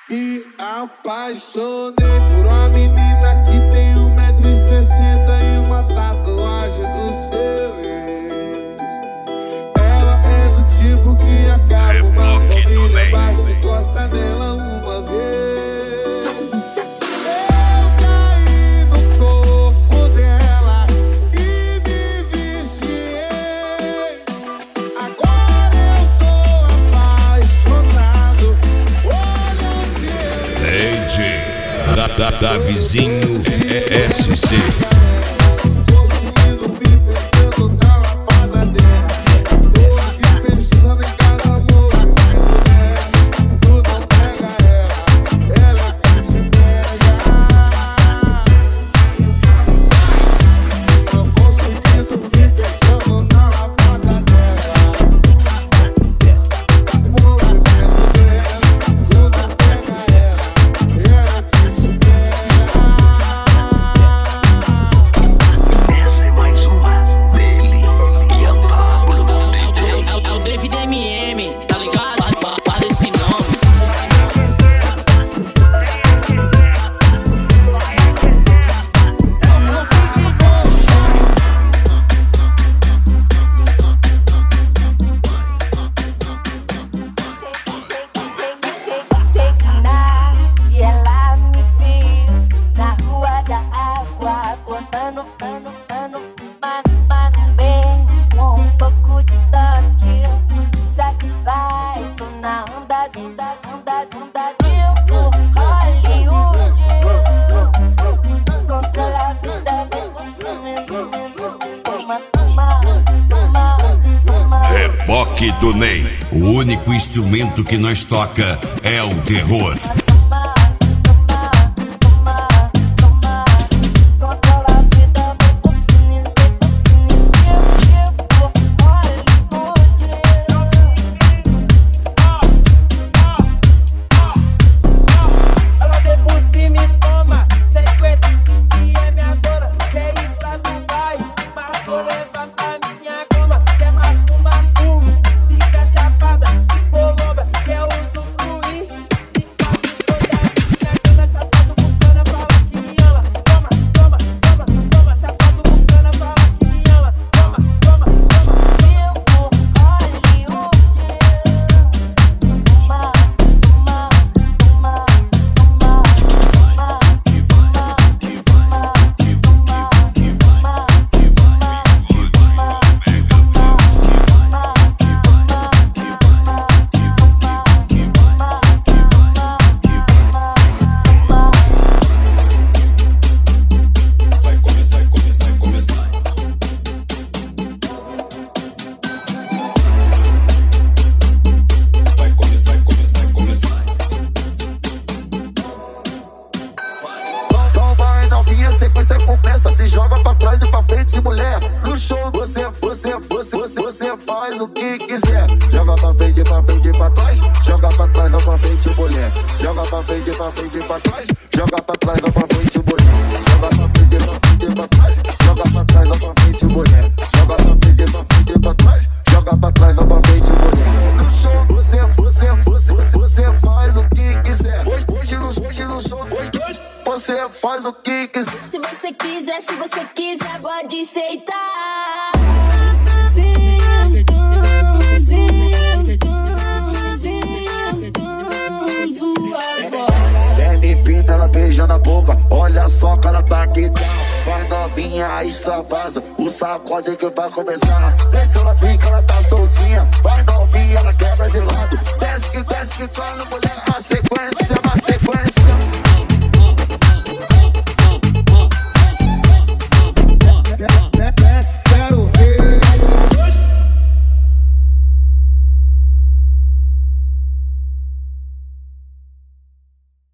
Me apaixonei por uma menina que tem 1,60 m e uma tatuagem do seu ex. Ela é do tipo que acaba uma família, mas se gosta dela uma vez. Eu caí no corpo dela e me viciei. Agora eu tô apaixonado. Da Vizinho SC. Reboque do Ney. O único instrumento que nós toca é o terror. Sequência começa, se joga pra trás e pra frente, mulher. No show você faz o que quiser. Joga pra frente, pra trás. Joga pra trás, vai pra frente, mulher. Joga pra frente, pra trás. Joga pra trás, vai pra frente, mulher. Joga pra frente, pra trás. Joga pra trás, vai pra frente, mulher. Joga pra frente, pra trás. Joga pra trás, vai pra frente, mulher. No show você faz o que quiser. Hoje no show, você faz o que quiser. Se você quiser, pode aceitar. Me pinta, ela beija na boca. Olha só que ela tá aqui. Vai novinha, extravasa. O sacode que vai começar. Desce, ela fica, ela tá soltinha. Vai novinha, ela quebra de lado. Desce que tá no mulher.